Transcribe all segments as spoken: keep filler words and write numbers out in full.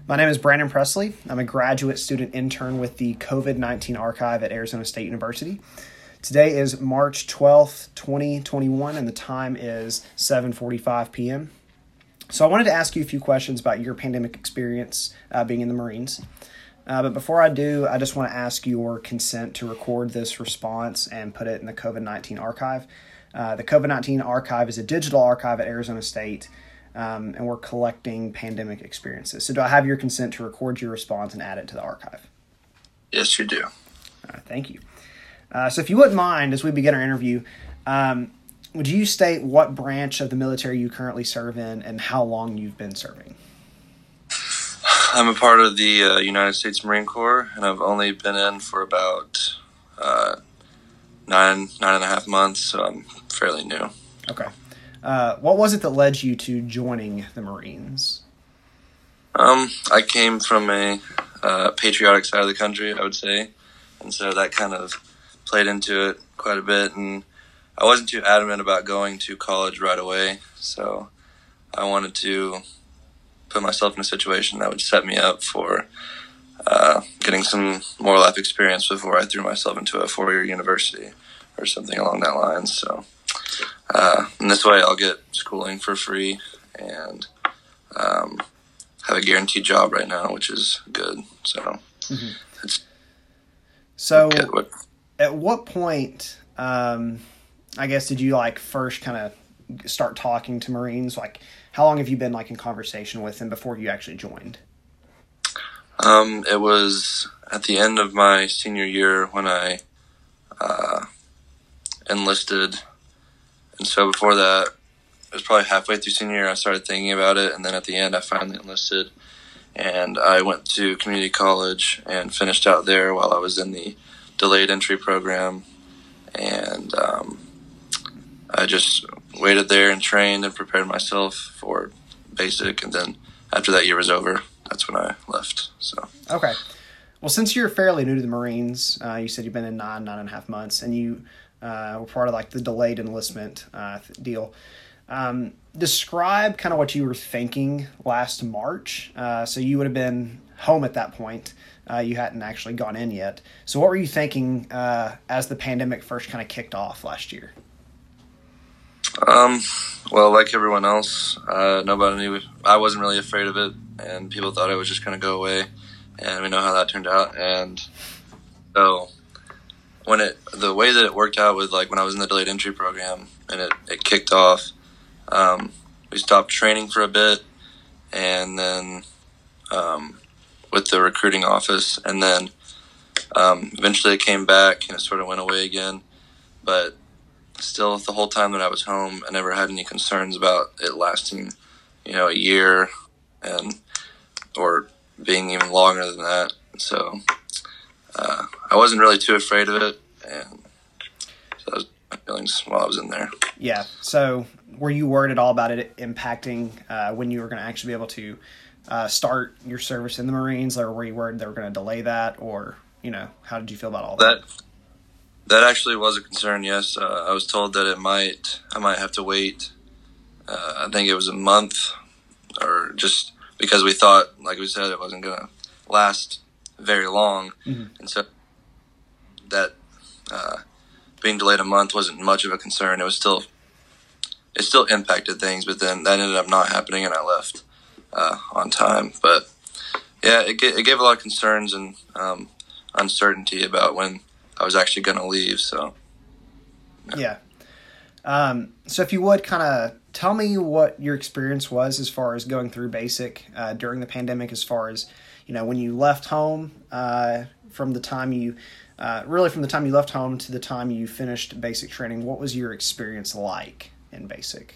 My name is Brandon Presley. I'm a graduate student intern with the COVID nineteen Archive at Arizona State University. Today is March twelfth, twenty twenty-one, and the time is seven forty-five p.m. So I wanted to ask you a few questions about your pandemic experience uh, being in the Marines. Uh, but before I do, I just want to ask your consent to record this response and put it in the COVID nineteen Archive. Uh, the COVID nineteen Archive is a digital archive at Arizona State, um, and we're collecting pandemic experiences. So do I have your consent to record your response and add it to the archive? Yes, you do. All right, thank you. Uh, so if you wouldn't mind, as we begin our interview, um, would you state what branch of the military you currently serve in and how long you've been serving? I'm a part of the uh, United States Marine Corps, and I've only been in for about uh, nine, nine and a half months, so I'm fairly new. Okay. Uh, what was it that led you to joining the Marines? Um, I came from a uh, patriotic side of the country, I would say, and so that kind of played into it quite a bit, and I wasn't too adamant about going to college right away, so I wanted to put myself in a situation that would set me up for uh, getting some more life experience before I threw myself into a four-year university or something along that line. So uh, in this way, I'll get schooling for free and um, have a guaranteed job right now, which is good. So mm-hmm. it's so. Good. At what point, um, I guess, did you like first kind of start talking to Marines? Like, how long have you been like in conversation with them before you actually joined? Um, it was at the end of my senior year when I uh, enlisted. And so before that, it was probably halfway through senior year, I started thinking about it. And then at the end, I finally enlisted. And I went to community college and finished out there while I was in the delayed entry program. And um, I just waited there and trained and prepared myself for basic. And then after that year was over, that's when I left. So okay. Well, since you're fairly new to the Marines, uh, you said you've been in nine, nine and a half months, and you uh, were part of like the delayed enlistment uh, deal. Um, describe kind of what you were thinking last March. Uh, so you would have been home at that point. Uh, you hadn't actually gone in yet. So what were you thinking uh, as the pandemic first kind of kicked off last year? Um, well, like everyone else, uh, nobody knew. I wasn't really afraid of it, and people thought it was just going to go away, and we know how that turned out. And so when it, the way that it worked out with like when I was in the delayed entry program and it, it kicked off, um, we stopped training for a bit, and then, um, with the recruiting office, and then, um, eventually it came back and it sort of went away again, but still, the whole time that I was home, I never had any concerns about it lasting, you know, a year and or being even longer than that. So uh, I wasn't really too afraid of it, and so that was my feelings while I was in there. Yeah. So were you worried at all about it impacting uh, when you were going to actually be able to uh, start your service in the Marines, or were you worried they were going to delay that, or you know, how did you feel about all that? That That actually was a concern, yes. Uh, I was told that it might, I might have to wait, uh, I think it was a month, or just because we thought, like we said, it wasn't going to last very long. Mm-hmm. And so that uh, being delayed a month wasn't much of a concern. It was still, it still impacted things, but then that ended up not happening, and I left uh, on time. But yeah, it, it gave a lot of concerns and um, uncertainty about when I was actually going to leave, so. Yeah. yeah. Um, so if you would kind of tell me what your experience was as far as going through basic uh, during the pandemic, as far as, you know, when you left home, uh, from the time you, uh, really from the time you left home to the time you finished basic training, what was your experience like in basic?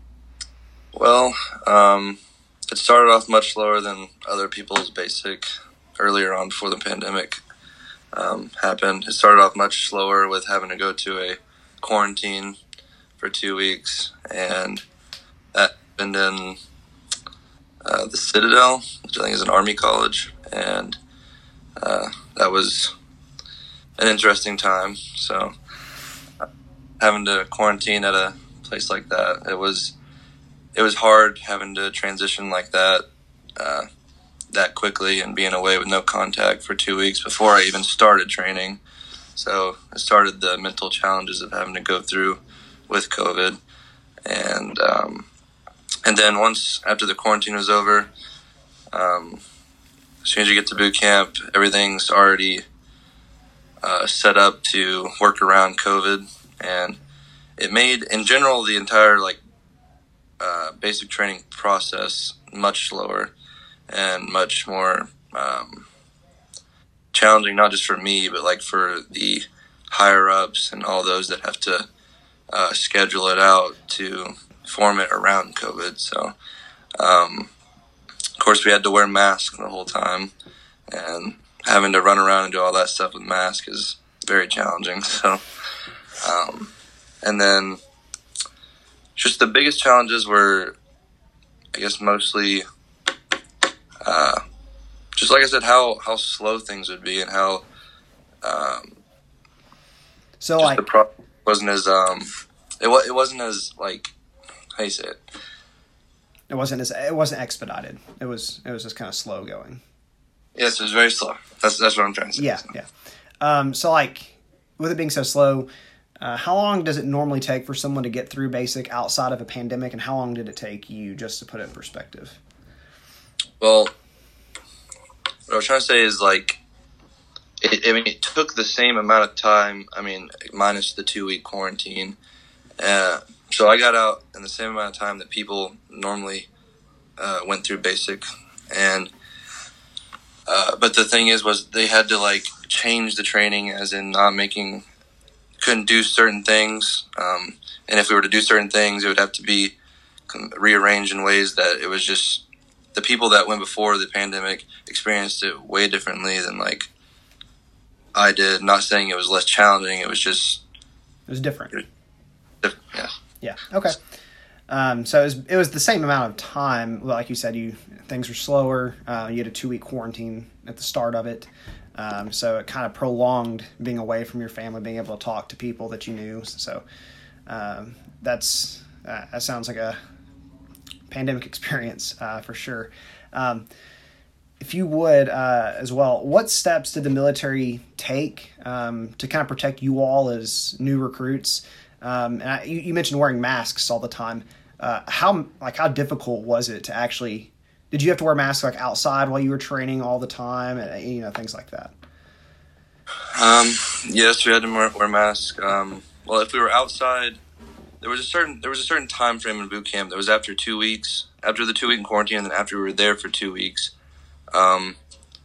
Well, um, it started off much slower than other people's basic earlier on before the pandemic. Um, happened. It started off much slower with having to go to a quarantine for two weeks, and that happened in uh, the Citadel, which I think is an Army college, and uh, that was an interesting time. So having to quarantine at a place like that, it was it was hard having to transition like that. Uh, that quickly and being away with no contact for two weeks before I even started training. So it started the mental challenges of having to go through with COVID. And um, and then once after the quarantine was over, um, as soon as you get to boot camp, everything's already uh, set up to work around COVID. And it made, in general, the entire like uh, basic training process much slower and much more um, challenging, not just for me, but like for the higher ups and all those that have to uh, schedule it out to form it around COVID. So, um, of course, we had to wear masks the whole time, and having to run around and do all that stuff with masks is very challenging. So, um, and then just the biggest challenges were, I guess, mostly uh, just like I said, how, how slow things would be and how um, so just like the pro- wasn't as um it was it wasn't as like how do you say it? It wasn't as it wasn't expedited. It was it was just kind of slow going. Yes, it was very slow. That's that's what I'm trying to say. Yeah, yeah. Um, so like with it being so slow, uh, how long does it normally take for someone to get through basic outside of a pandemic, and how long did it take you, just to put it in perspective? Well, what I was trying to say is like, it, I mean, it took the same amount of time. I mean, minus the two week quarantine. Uh, so I got out in the same amount of time that people normally uh, went through basic, and uh, but the thing is, was they had to like change the training, as in not making, couldn't do certain things, um, and if we were to do certain things, it would have to be rearranged in ways that it was just the people that went before the pandemic experienced it way differently than like I did. Not saying it was less challenging; it was just it was different. It was different, yeah. Yeah. Okay. Um, so it was, it was the same amount of time. Like you said, you things were slower. Uh, you had a two week quarantine at the start of it, um, so it kind of prolonged being away from your family, being able to talk to people that you knew. So um, that's uh, that sounds like a pandemic experience uh, for sure. Um, if you would uh, as well, what steps did the military take um, to kind of protect you all as new recruits? Um, and I, you, you mentioned wearing masks all the time. Uh, how like how difficult was it to actually? Did you have to wear masks like outside while you were training all the time? And, you know, things like that. Um, yes, we had to wear, wear masks. Um, well, if we were outside, there was a certain there was a certain time frame in boot camp that was after two weeks, after the two week quarantine, and then after we were there for two weeks. Um,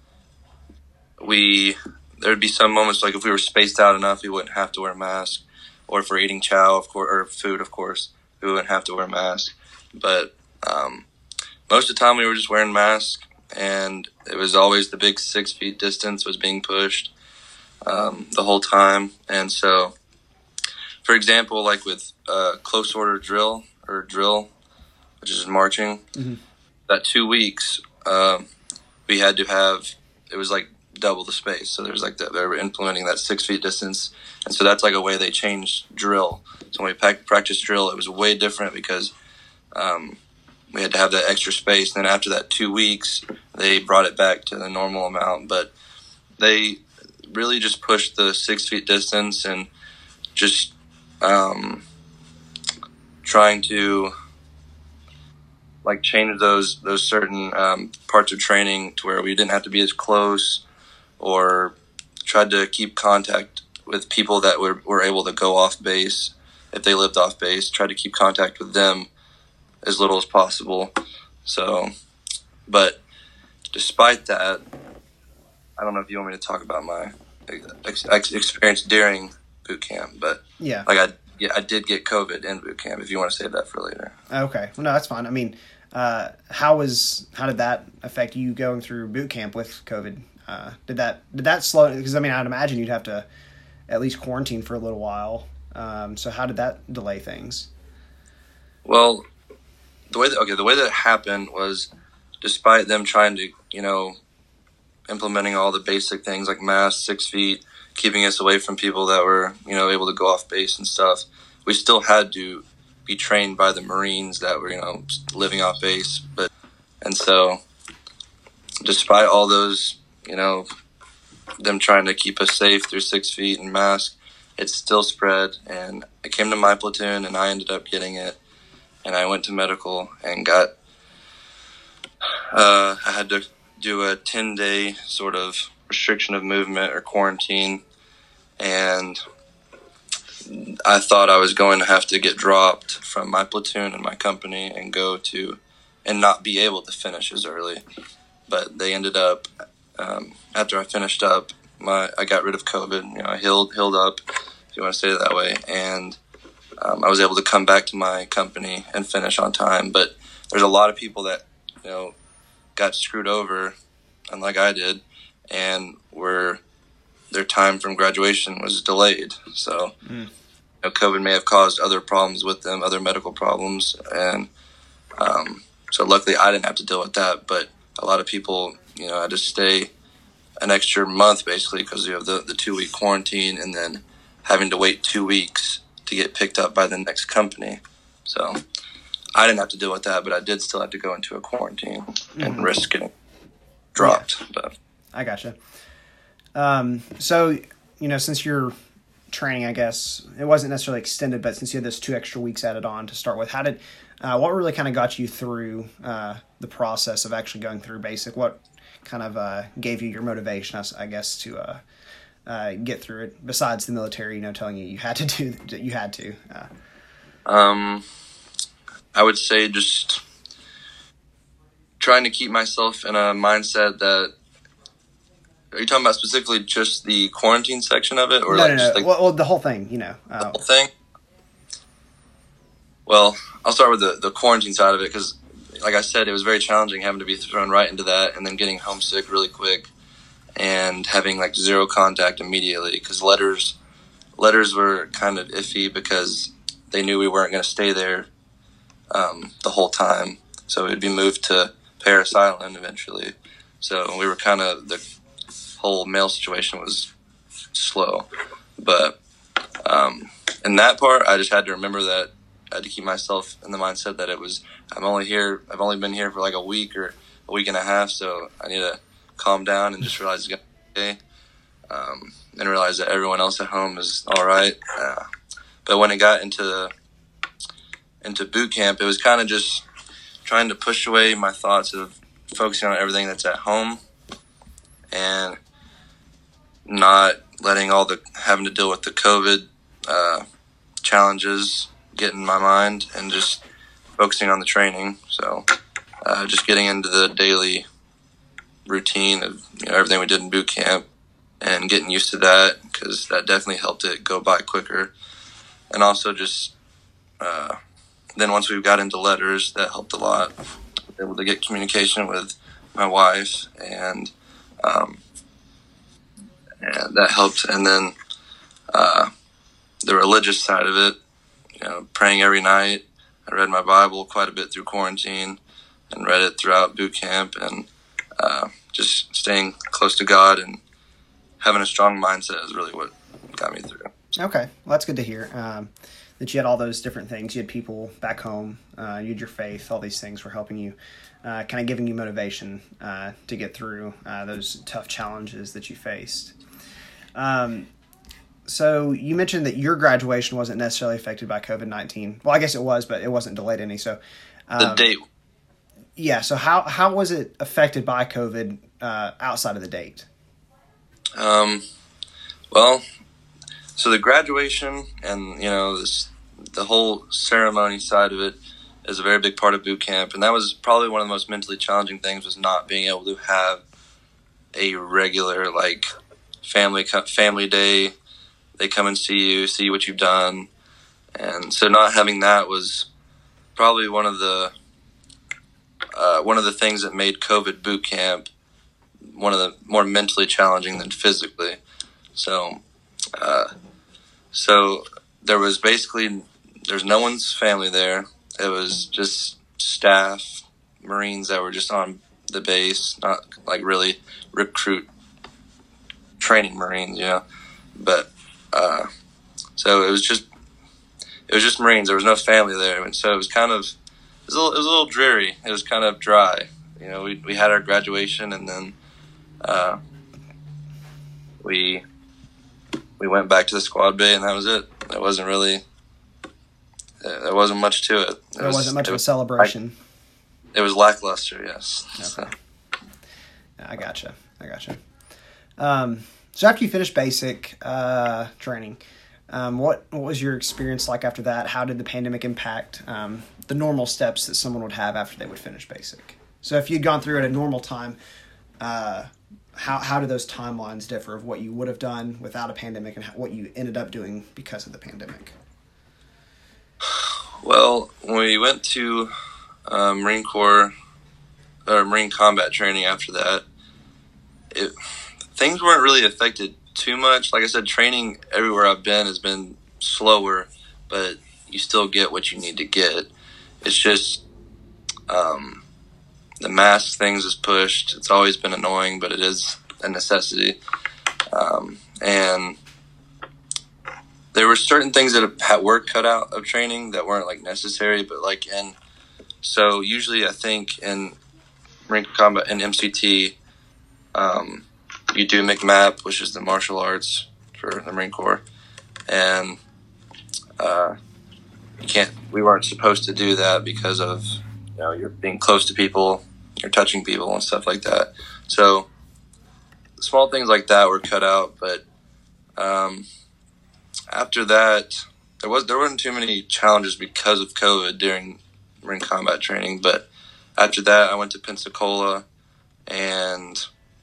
we there would be some moments like if we were spaced out enough, we wouldn't have to wear a mask. Or if we're eating chow, of course, or food, of course, we wouldn't have to wear masks. But um, most of the time, we were just wearing masks, and it was always the big six feet distance was being pushed um, the whole time. And so, for example, like with uh, close order drill or drill, which is marching, mm-hmm. that two weeks uh, we had to have. It was like double the space. So there's like the, they were implementing that six feet distance. And so that's like a way they changed drill. So when we pack, practiced drill, it was way different because um, we had to have that extra space. And then after that two weeks, they brought it back to the normal amount. But they really just pushed the six feet distance and just um, trying to like change those, those certain um, parts of training to where we didn't have to be as close, or tried to keep contact with people that were, were able to go off base if they lived off base, tried to keep contact with them as little as possible. So, but despite that, I don't know if you want me to talk about my ex- ex- experience during boot camp, but yeah, like I, yeah, I did get COVID in boot camp, if you want to save that for later. Okay. Well, no, that's fine. I mean, uh, how was, how did that affect you going through boot camp with COVID? Uh, did that did that slow? Because I mean, I'd imagine you'd have to at least quarantine for a little while. Um, so how did that delay things? Well, the way that okay, the way that it happened was, despite them trying to, you know, implementing all the basic things like masks, six feet, keeping us away from people that were, you know, able to go off base and stuff, we still had to be trained by the Marines that were, you know, living off base. But and so. despite all those, you know, them trying to keep us safe through six feet and mask, it still spread. And it came to my platoon, and I ended up getting it. And I went to medical and got, uh, I had to do a ten-day sort of restriction of movement or quarantine. And I thought I was going to have to get dropped from my platoon and my company and go to, and not be able to finish as early. But they ended up, um, after I finished up, my I got rid of COVID. You know, I healed healed up, if you want to say it that way, and um, I was able to come back to my company and finish on time. But there's a lot of people that, you know, got screwed over, unlike I did, and were their time from graduation was delayed. So, mm. you know, COVID may have caused other problems with them, other medical problems, and um, so luckily I didn't have to deal with that. But a lot of people, you know, had to stay an extra month basically because you have the, the two-week quarantine and then having to wait two weeks to get picked up by the next company. So I didn't have to deal with that, but I did still have to go into a quarantine mm-hmm. and risk getting dropped. Yeah. But I gotcha. Um, so, you know, since you're training, I guess, it wasn't necessarily extended, but since you had those two extra weeks added on to start with, how did, uh, what really kind of got you through uh, the process of actually going through basic? What kind of uh, gave you your motivation, I guess, to uh, uh, get through it, besides the military, you know, telling you you had to do, you had to? Uh. Um, I would say just trying to keep myself in a mindset that, are you talking about specifically just the quarantine section of it? Or no, like no, no. Just like well, well, the whole thing, you know. Uh, the whole thing? Well, I'll start with the, the quarantine side of it because, like I said, it was very challenging having to be thrown right into that and then getting homesick really quick and having like zero contact immediately because letters letters were kind of iffy because they knew we weren't going to stay there um, the whole time. So it would be moved to Parris Island eventually. So we were kind of, the whole mail situation was slow. But um, in that part, I just had to remember that I had to keep myself in the mindset that it was, I'm only here, I've only been here for like a week or a week and a half, so I need to calm down and just realize it's going to be okay. Um, and realize that everyone else at home is all right. Uh, but when it got into into boot camp, it was kind of just trying to push away my thoughts of focusing on everything that's at home and not letting all the having to deal with the COVID uh, challenges get in my mind and just focusing on the training. So uh, just getting into the daily routine of, you know, everything we did in boot camp and getting used to that because that definitely helped it go by quicker. And also just uh, then once we got into letters, that helped a lot. Able to get communication with my wife and um, and that helped. And then uh, the religious side of it, you know, praying every night. I read my Bible quite a bit through quarantine and read it throughout boot camp and uh, just staying close to God and having a strong mindset is really what got me through. Okay. Well, that's good to hear. Um, that you had all those different things. You had people back home, uh, you had your faith, all these things were helping you, uh, kind of giving you motivation uh, to get through uh, those tough challenges that you faced. Um, so you mentioned that your graduation wasn't necessarily affected by COVID nineteen. Well, I guess it was, but it wasn't delayed any. So um, the date. Yeah. So how, how was it affected by COVID uh, outside of the date? Um, well, so the graduation and, you know, this, the whole ceremony side of it is a very big part of boot camp. And that was probably one of the most mentally challenging things, was not being able to have a regular, like, family, family day. They come and see you, see what you've done. And so not having that was probably one of the, uh, one of the things that made COVID boot camp one of the more mentally challenging than physically. So, uh, so there was basically, there's no one's family there. It was just staff, Marines that were just on the base, not like really recruit training Marines, you know, but, uh, so it was just, it was just Marines. There was no family there. And so it was kind of, it was a little, it was a little dreary. It was kind of dry. you know, we we had our graduation, and then uh, we we went back to the squad bay, and that was it. There wasn't really there wasn't much to it. it there was, wasn't much it of a was, celebration. I, it was lackluster, yes. Okay. So. I gotcha. I gotcha. Um, so after you finished basic uh, training, um, what what was your experience like after that? How did the pandemic impact um, the normal steps that someone would have after they would finish basic? So if you'd gone through at a normal time, uh, how how do those timelines differ of what you would have done without a pandemic and how, what you ended up doing because of the pandemic? Well, when we went to uh, Marine Corps or Marine combat training after that, it things weren't really affected too much. Like I said, training everywhere I've been has been slower, but you still get what you need to get. It's just um, the mask things is pushed. It's always been annoying, but it is a necessity. Um, and there were certain things that had were cut out of training that weren't like necessary, but like in so usually I think in Marine combat and M C T, um, you do M C M A P, which is the martial arts for the Marine Corps, and uh, you can't. We weren't supposed to do that because of you know you're being close to people, you're touching people and stuff like that. So small things like that were cut out, but um, after that, there was there weren't too many challenges because of COVID during Marine combat training. But after that, I went to Pensacola, and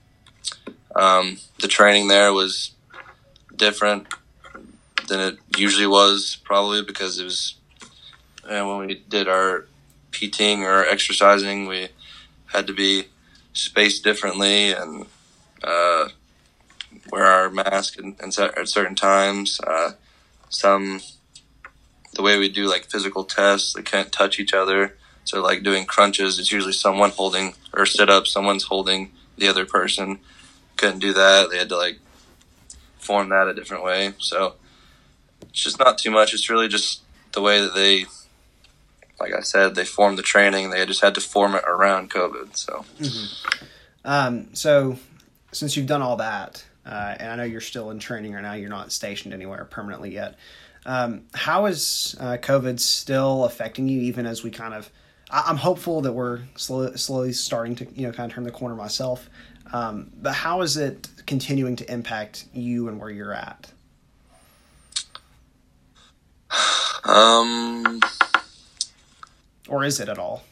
um, the training there was different than it usually was, probably because it was you know, when we did our PTing or exercising, we had to be spaced differently and uh, wear our mask in, in set, at certain times. Uh, some the way we do like physical tests, they can't touch each other. So like doing crunches, it's usually someone holding or sit up, someone's holding the other person. Couldn't do that. They had to like form that a different way. So it's just not too much. It's really just the way that they, like I said, they formed the training. They just had to form it around COVID. So, mm-hmm. um, so since you've done all that, uh, and I know you're still in training right now, you're not stationed anywhere permanently yet. Um, how is uh, COVID still affecting you, even as we kind of, I, I'm hopeful that we're slowly, slowly starting to, you know, kind of turn the corner myself. Um, but how is it continuing to impact you and where you're at? Um, or is it at all?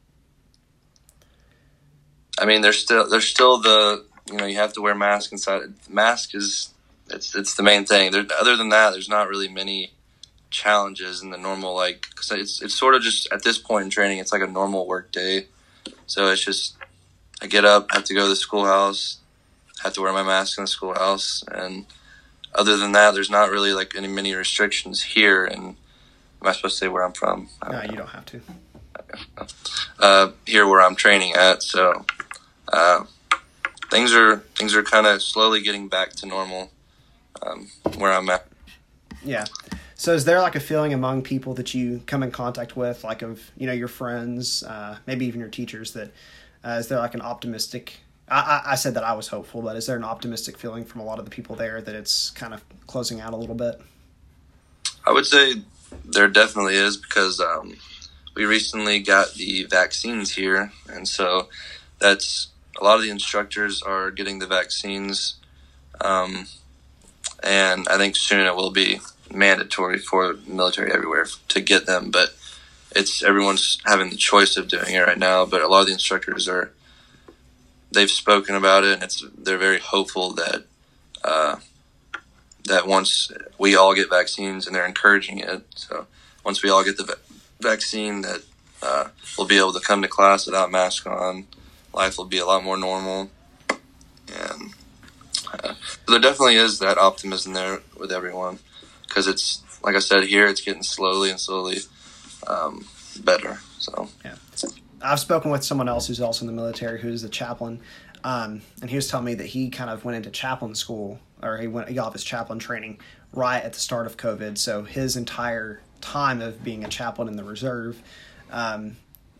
I mean, there's still, there's still the, you know, you have to wear mask inside. Mask is, It's it's the main thing. There, other than that, there's not really many challenges in the normal, like, cause it's it's sort of just, at this point in training, it's like a normal work day. So it's just, I get up, have to go to the schoolhouse, have to wear my mask in the schoolhouse. And other than that, there's not really like any many restrictions here. And am I supposed to say where I'm from? No, know. You don't have to. Uh, here where I'm training at. So uh, things are, things are kind of slowly getting back to normal. Um, where I'm at. Yeah. So is there like a feeling among people that you come in contact with, like of, you know, your friends, uh, maybe even your teachers, that uh, is there like an optimistic, I, I, I said that I was hopeful, but is there an optimistic feeling from a lot of the people there that it's kind of closing out a little bit? I would say there definitely is, because um, we recently got the vaccines here. And so that's, a lot of the instructors are getting the vaccines. Um, And I think soon it will be mandatory for the military everywhere to get them. But it's everyone's having the choice of doing it right now. But a lot of the instructors are, they've spoken about it, and it's they're very hopeful that uh, that once we all get vaccines, and they're encouraging it. So once we all get the va- vaccine, that uh, we'll be able to come to class without mask on. Life will be a lot more normal, and. Uh, there definitely is that optimism there with everyone, because it's, like I said, here it's getting slowly and slowly um, better. So yeah, I've spoken with someone else who's also in the military, who's a chaplain, um, and he was telling me that he kind of went into chaplain school, or he went he got off his chaplain training right at the start of COVID. So his entire time of being a chaplain in the reserve, um,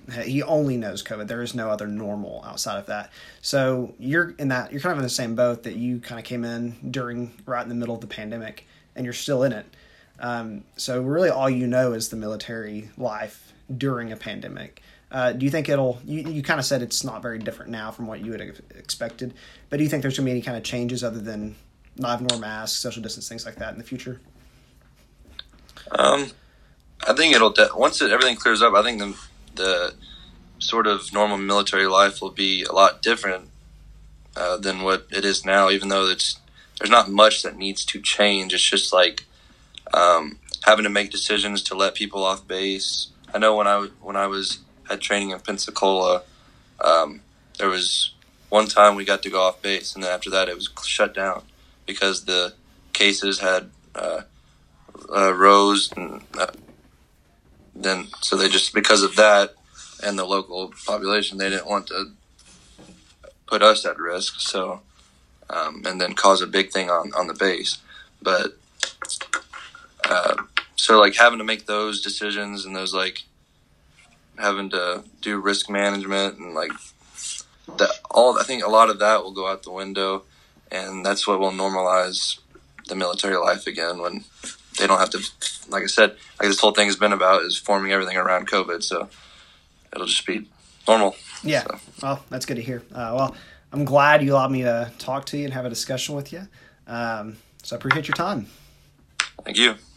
he only knows COVID. There is no other normal outside of that. So you're in that, you're kind of in the same boat that you kind of came in during, right in the middle of the pandemic, and you're still in it. Um, so really all you know is the military life during a pandemic. Uh, do you think it'll, you, you kind of said it's not very different now from what you would have expected, but do you think there's going to be any kind of changes other than not having to wear masks, social distance, things like that in the future? Um, I think it'll, de- once it, everything clears up, I think the, the sort of normal military life will be a lot different uh, than what it is now, even though it's, there's not much that needs to change. It's just like um, having to make decisions to let people off base. I know when I, when I was had training in Pensacola, um, there was one time we got to go off base, and then after that it was shut down because the cases had uh, uh, rose, and uh, then so they just, because of that and the local population, they didn't want to put us at risk. So um, and then cause a big thing on, on the base, but uh, so like having to make those decisions and those like having to do risk management and like that, all I think a lot of that will go out the window, and that's what will normalize the military life again when they don't have to, like I said, like this whole thing has been about is forming everything around COVID, so it'll just be normal. Yeah, so. Well, that's good to hear. Uh, well, I'm glad you allowed me to talk to you and have a discussion with you, um, so I appreciate your time. Thank you.